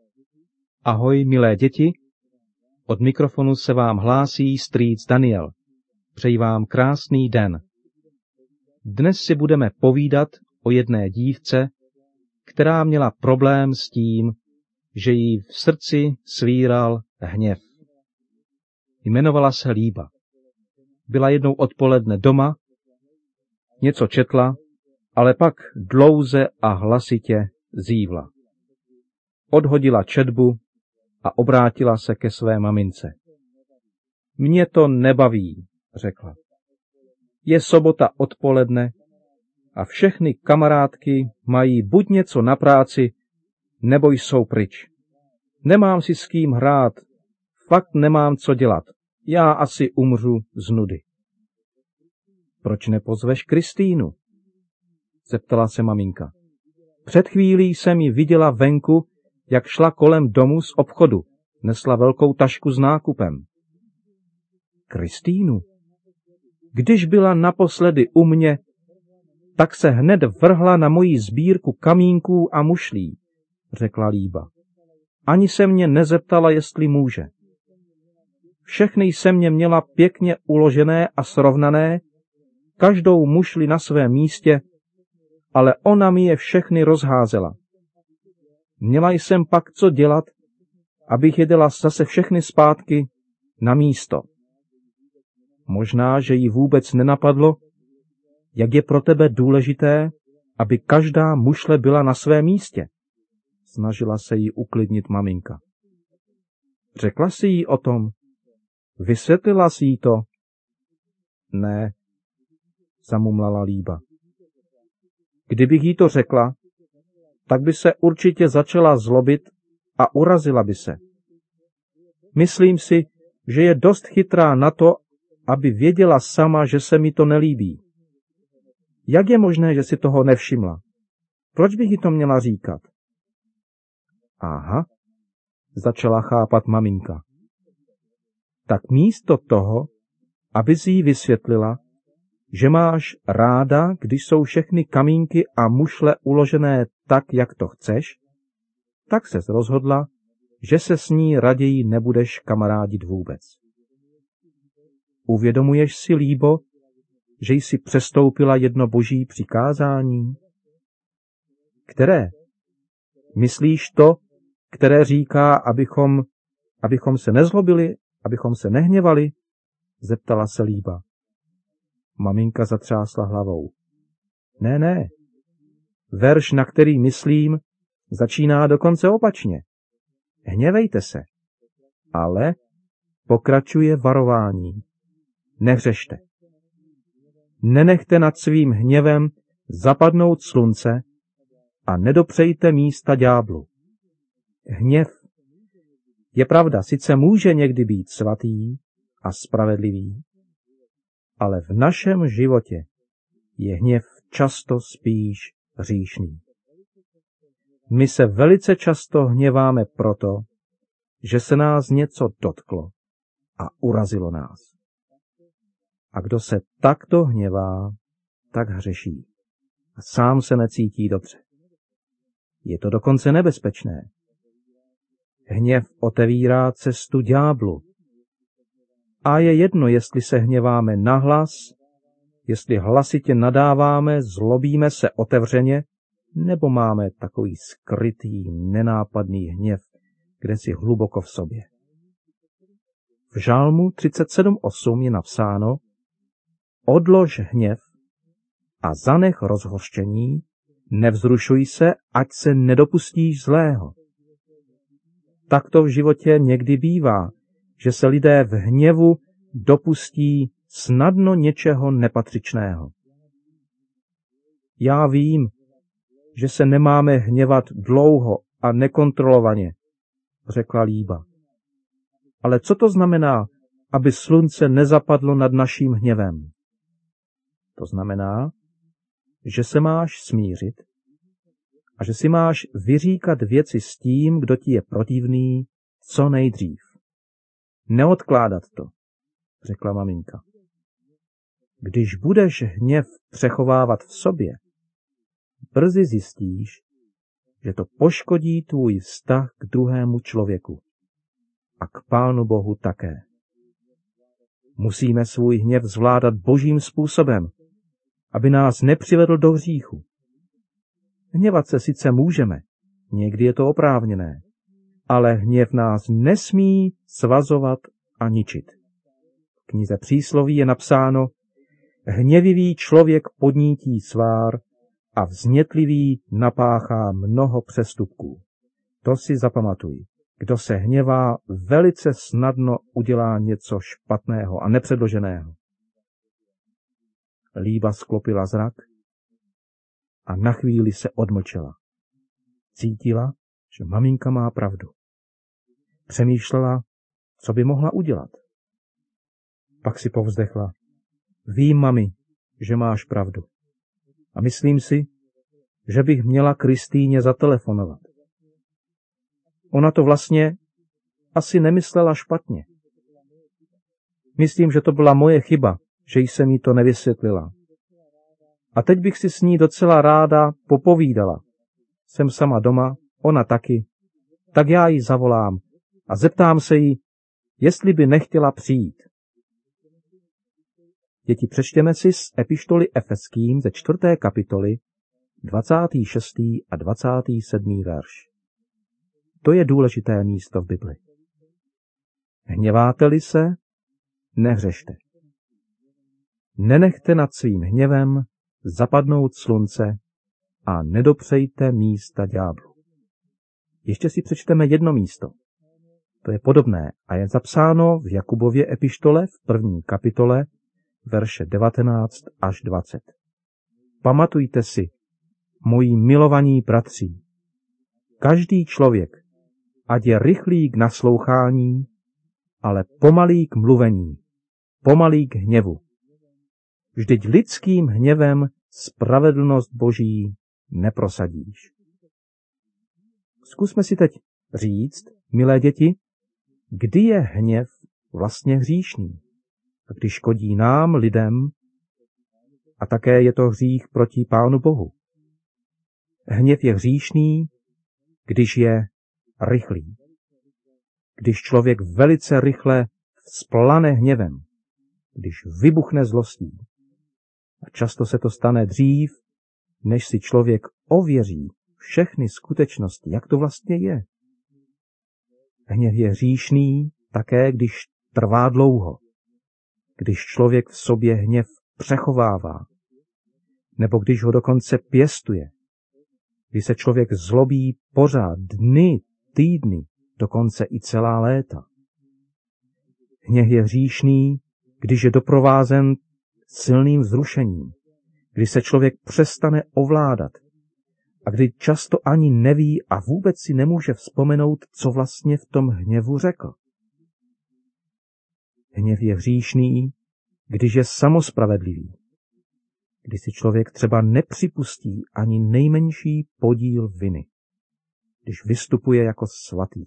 Ahoj, milé děti, od mikrofonu se vám hlásí strýc Daniel. Přeji vám krásný den. Dnes si budeme povídat o jedné dívce, která měla problém s tím, že jí v srdci svíral hněv. Jmenovala se Líba. Byla jednou odpoledne doma, něco četla, ale pak dlouze a hlasitě zívla. Odhodila četbu a obrátila se ke své mamince. Mě to nebaví, řekla. Je sobota odpoledne a všechny kamarádky mají buď něco na práci, nebo jsou pryč. Nemám si s kým hrát, fakt nemám co dělat. Já asi umřu z nudy. Proč nepozveš Kristýnu? Zeptala se maminka. Před chvílí jsem ji viděla venku, jak šla kolem domu z obchodu. Nesla velkou tašku s nákupem. Kristýnu? Když byla naposledy u mě, tak se hned vrhla na moji sbírku kamínků a mušlí, řekla Líba. Ani se mě nezeptala, jestli může. Všechny jsem mě měla pěkně uložené a srovnané, každou mušli na svém místě, ale ona mi je všechny rozházela. Měla jsem pak co dělat, abych je dala zase všechny zpátky na místo. Možná, že jí vůbec nenapadlo, jak je pro tebe důležité, aby každá mušle byla na svém místě. Snažila se jí uklidnit maminka. Řekla jsi jí o tom? Vysvětlila jsi jí to? Ne, zamumlala Líba. Kdybych jí to řekla, tak by se určitě začala zlobit a urazila by se. Myslím si, že je dost chytrá na to, aby věděla sama, že se mi to nelíbí. Jak je možné, že si toho nevšimla? Proč bych jí to měla říkat? Aha, začala chápat maminka. Tak místo toho, aby si jí vysvětlila, že máš ráda, když jsou všechny kamínky a mušle uložené tak, jak to chceš, tak ses rozhodla, že se s ní raději nebudeš kamarádit vůbec. Uvědomuješ si, Líbo, že jsi přestoupila jedno boží přikázání? Které? Myslíš to, které říká, abychom se nezlobili, abychom se nehněvali? Zeptala se Líba. Maminka zatřásla hlavou. Ne. Verš, na který myslím, začíná dokonce opačně. Hněvejte se. Ale pokračuje varování. Nehřešte. Nenechte nad svým hněvem zapadnout slunce a nedopřejte místa ďáblu. Hněv, je pravda, sice může někdy být svatý a spravedlivý, ale v našem životě je hněv často spíš hříšný. My se velice často hněváme proto, že se nás něco dotklo a urazilo nás. A kdo se takto hněvá, tak hřeší. A sám se necítí dobře. Je to dokonce nebezpečné. Hněv otevírá cestu ďáblu. A je jedno, jestli se hněváme nahlas, jestli hlasitě nadáváme, zlobíme se otevřeně, nebo máme takový skrytý, nenápadný hněv, kde si hluboko v sobě. V Žalmu 37:8 je napsáno: Odlož hněv a zanech rozhořčení, nevzrušuj se, ať se nedopustíš zlého. Tak to v životě někdy bývá, že se lidé v hněvu dopustí snadno něčeho nepatřičného. Já vím, že se nemáme hněvat dlouho a nekontrolovaně, řekla Líba. Ale co to znamená, aby slunce nezapadlo nad naším hněvem? To znamená, že se máš smířit a že si máš vyříkat věci s tím, kdo ti je protivný, co nejdřív. Neodkládat to, řekla maminka. Když budeš hněv přechovávat v sobě, brzy zjistíš, že to poškodí tvůj vztah k druhému člověku a k Pánu Bohu také. Musíme svůj hněv zvládat božím způsobem, aby nás nepřivedl do hříchu. Hněvat se sice můžeme, někdy je to oprávněné, ale hněv nás nesmí svazovat a ničit. V knize Přísloví je napsáno: hněvivý člověk podnítí svár a vznětlivý napáchá mnoho přestupků. To si zapamatuj. Kdo se hněvá, velice snadno udělá něco špatného a nepředloženého. Líba sklopila zrak a na chvíli se odmlčela. Cítila, že maminka má pravdu. Přemýšlela, co by mohla udělat. Pak si povzdechla: vím, mami, že máš pravdu. A myslím si, že bych měla Kristýně zatelefonovat. Ona to vlastně asi nemyslela špatně. Myslím, že to byla moje chyba, že jsem jí to nevysvětlila. A teď bych si s ní docela ráda popovídala. Jsem sama doma, ona taky, tak já ji zavolám a zeptám se jí, jestli by nechtěla přijít. Děti, přečtěme si z epištoly Efeským ze 4. kapitoly 26. a 27. verš. To je důležité místo v Bibli. Hněváte-li se, nehřešte. Nenechte nad svým hněvem zapadnout slunce a nedopřejte místa ďáblu. Ještě si přečteme jedno místo. To je podobné a je zapsáno v Jakubově epištole v 1. kapitole, verše 19 až 20. Pamatujte si, moji milovaní bratří, každý člověk, ať je rychlý k naslouchání, ale pomalý k mluvení, pomalý k hněvu. Vždyť lidským hněvem spravedlnost Boží neprosadíš. Zkusme si teď říct, milé děti, kdy je hněv vlastně hříšný, a když škodí nám, lidem, a také je to hřích proti Pánu Bohu. Hněv je hříšný, když je rychlý. Když člověk velice rychle vzplane hněvem, když vybuchne zlostí. A často se to stane dřív, než si člověk ověří všechny skutečnosti, jak to vlastně je. Hněv je hříšný také, když trvá dlouho. Když člověk v sobě hněv přechovává, nebo když ho dokonce pěstuje, když se člověk zlobí pořád dny, týdny, dokonce i celá léta. Hněv je hříšný, když je doprovázen silným vzrušením, kdy se člověk přestane ovládat a kdy často ani neví a vůbec si nemůže vzpomenout, co vlastně v tom hněvu řekl. Hněv je hříšný, když je samospravedlivý, když si člověk třeba nepřipustí ani nejmenší podíl viny, když vystupuje jako svatý.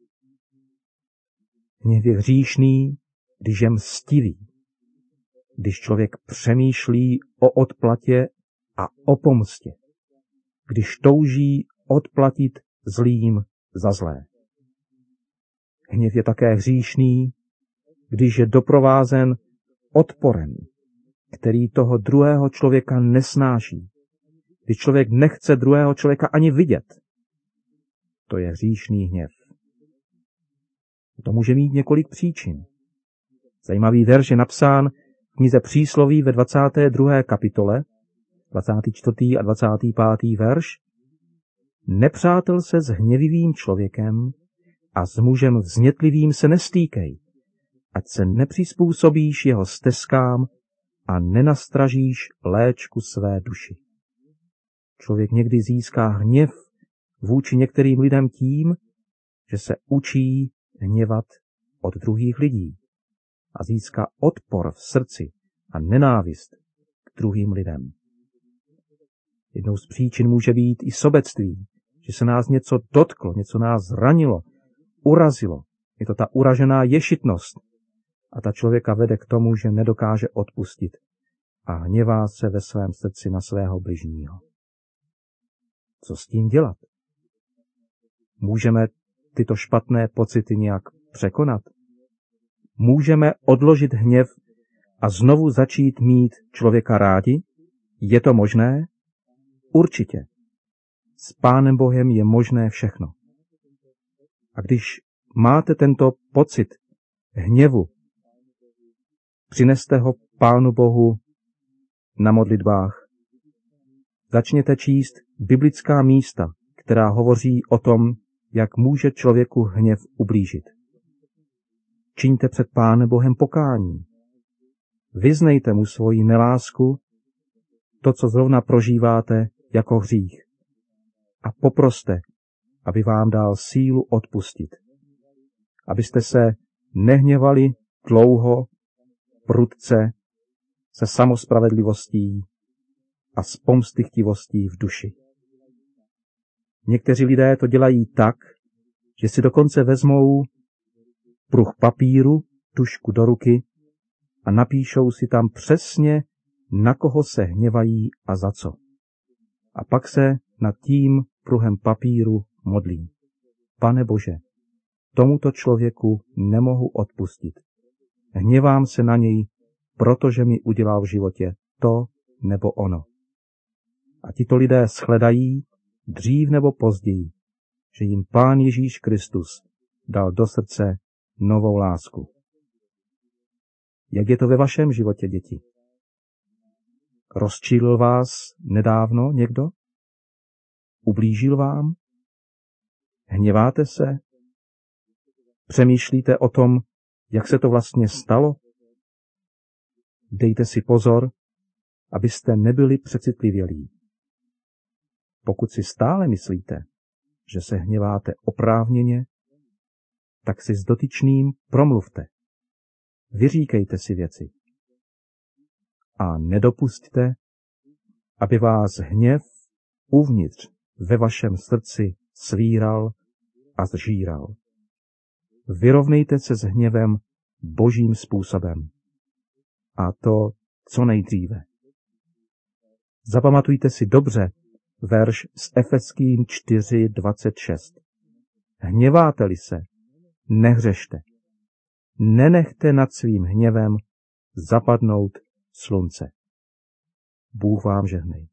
Hněv je hříšný, když je mstivý, když člověk přemýšlí o odplatě a o pomstě, když touží odplatit zlým za zlé. Hněv je také hříšný, když je doprovázen odporem, který toho druhého člověka nesnáší. Když člověk nechce druhého člověka ani vidět, to je hříšný hněv. To může mít několik příčin. Zajímavý verš je napsán v knize Přísloví ve 22. kapitole, 24. a 25. verš. Nepřátel se s hněvivým člověkem a s mužem vznětlivým se nestýkej, ať se nepřizpůsobíš jeho stezkám a nenastražíš léčku své duši. Člověk někdy získá hněv vůči některým lidem tím, že se učí hněvat od druhých lidí a získá odpor v srdci a nenávist k druhým lidem. Jednou z příčin může být i sobectví, že se nás něco dotklo, něco nás zranilo, urazilo. Je to ta uražená ješitnost a ta člověka vede k tomu, že nedokáže odpustit a hněvá se ve svém srdci na svého bližního. Co s tím dělat? Můžeme tyto špatné pocity nějak překonat? Můžeme odložit hněv a znovu začít mít člověka rádi? Je to možné? Určitě. S Pánem Bohem je možné všechno. A když máte tento pocit hněvu, přineste ho Pánu Bohu na modlitbách. Začněte číst biblická místa, která hovoří o tom, jak může člověku hněv ublížit. Čiňte před Pánem Bohem pokání. Vyznejte mu svoji nelásku, to, co zrovna prožíváte, jako hřích. A poproste, aby vám dal sílu odpustit. Abyste se nehněvali dlouho, prudce, se samospravedlivostí a s pomstychtivostí v duši. Někteří lidé to dělají tak, že si dokonce vezmou pruh papíru, tužku do ruky a napíšou si tam přesně, na koho se hněvají a za co. A pak se nad tím pruhem papíru modlí. Pane Bože, tomuto člověku nemohu odpustit. Hněvám se na něj, protože mi udělal v životě to nebo ono. A tito lidé shledají dřív nebo později, že jim Pán Ježíš Kristus dal do srdce novou lásku. Jak je to ve vašem životě, děti? Rozčílil vás nedávno někdo? Ublížil vám? Hněváte se? Přemýšlíte o tom, jak se to vlastně stalo? Dejte si pozor, abyste nebyli přecitlivělí. Pokud si stále myslíte, že se hněváte oprávněně, tak si s dotyčným promluvte. Vyříkejte si věci. A nedopusťte, aby vás hněv uvnitř ve vašem srdci svíral a zžíral. Vyrovnejte se s hněvem Božím způsobem. A to co nejdříve. Zapamatujte si dobře verš z Efeským 4:26. Hněváte-li se, nehřešte. Nenechte nad svým hněvem zapadnout slunce. Bůh vám žehnej.